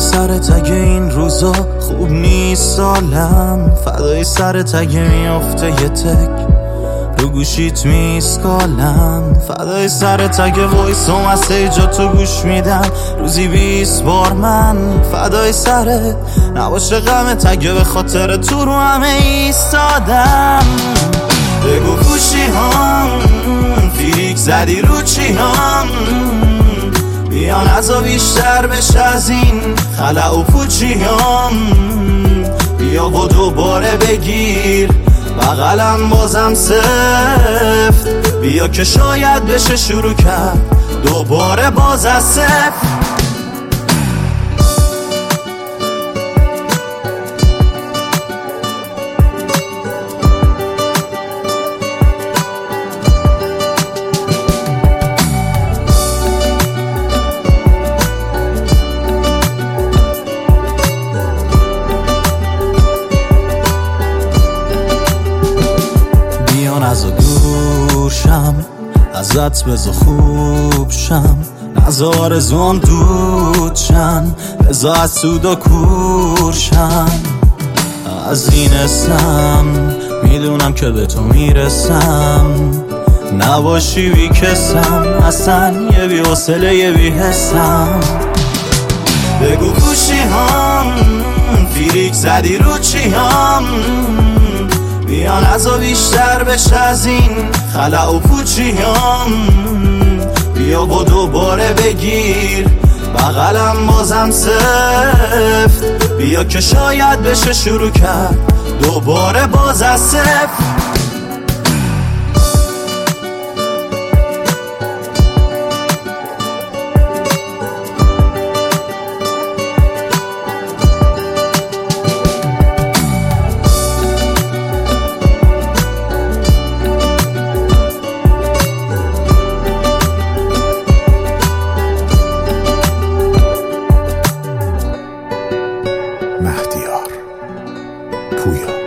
سرت اگه این روزا خوب نیست سالم، فدای سرت اگه میافته یه تک رو گوشیت میسکالم، فدای سرت اگه وایس و مسیجا تو گوش میدم روزی 20 بار من، فدای سرت نباشه غمت اگه به خاطر تو رو همه ایستادم. بگو کوشی هم فیریک زدی رو چی هم، بیان ازا بیشتر بشه از این خلع و پوچی هم، بیا و دوباره بگیر بغلم بازم سفت، بیا که شاید بشه شروع کرد دوباره باز از صفر. ازا گوشم ازت بزا خوب شم، نزا آرزوام دود شن، بزا از سود و کورشم. از این اسم میدونم که به تو میرسم، نباشی بیکسم اصلا یه بی حوصله یه بی حسم. بگو کوشی هم فیریک زدی رو چی هم، بیان ازا بیشتر بشه از این خلع و پوچی هم، بیا و دوباره بگیر بغلم بازم سفت، بیا که شاید بشه شروع کرد دوباره باز از صفر. مهدیار پویا.